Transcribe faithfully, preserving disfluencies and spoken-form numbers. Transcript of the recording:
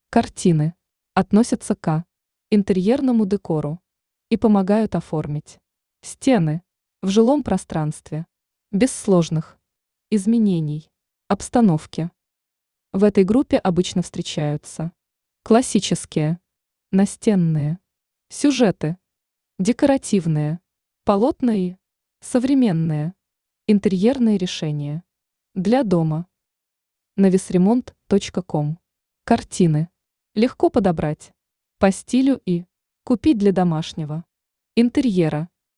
Картины относятся к интерьерному декору и помогают оформить стены в жилом пространстве без сложных изменений обстановки. В этой группе обычно встречаются классические, настенные, сюжеты, декоративные, полотна и современные интерьерные решения для дома. навесремонт точка ком. Картины легко подобрать по стилю и купить для домашнего интерьера.